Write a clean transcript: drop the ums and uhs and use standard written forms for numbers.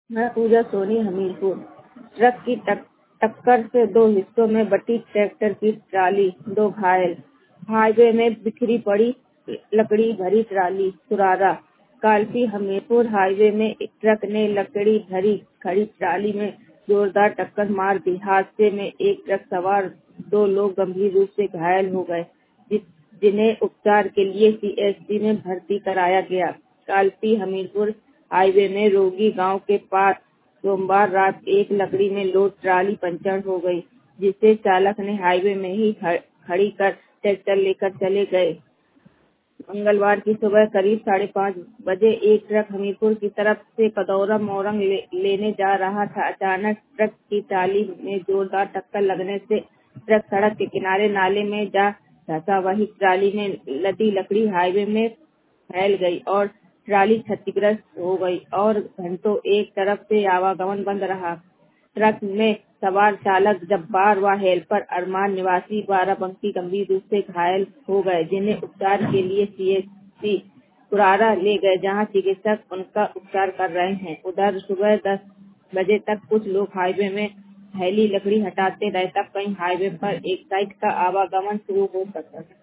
मैं पूजा सोनी हमीरपुर। ट्रक की टक्कर से दो हिस्सों में बटी ट्रैक्टर की ट्राली, दो घायल। हाईवे में बिखरी पड़ी लकड़ी भरी ट्राली, सुरारा। कालपी हमीरपुर हाईवे में एक ट्रक ने लकड़ी भरी खड़ी ट्राली में जोरदार टक्कर मार दी। हादसे में एक ट्रक सवार दो लोग गंभीर रूप से घायल हो गए, जिन्हें उपचार के लिए सीएचसी में भर्ती कराया गया। कालपी हमीरपुर हाईवे में रोगी गांव के पास सोमवार रात एक लकड़ी में लोड ट्राली पंचर हो गई, जिसे चालक ने हाईवे में ही खड़ी कर ट्रैक्टर लेकर चले गए। मंगलवार की सुबह करीब 5:30 बजे एक ट्रक हमीरपुर की तरफ से कदौरा मोरंग लेने जा रहा था। अचानक ट्रक की ट्राली में जोरदार टक्कर लगने से ट्रक सड़क के किनारे नाले में जा धंसा। वही ट्राली में लदी लकड़ी हाईवे में फैल गई और ट्राली क्षतिग्रस्त हो गई और घंटों एक तरफ से आवागमन बंद रहा। ट्रक में सवार चालक जब्बार व हेल्पर अरमान निवासी बाराबंकी गंभीर रूप से घायल हो गए, जिन्हें उपचार के लिए सीएचसी कुरारा ले गए, जहां चिकित्सक उनका उपचार कर रहे हैं। उधर सुबह 10 बजे तक कुछ लोग हाईवे में फैली लकड़ी हटाते रहे, तब कहीं हाईवे पर एक साइड का आवागमन शुरू हो सका।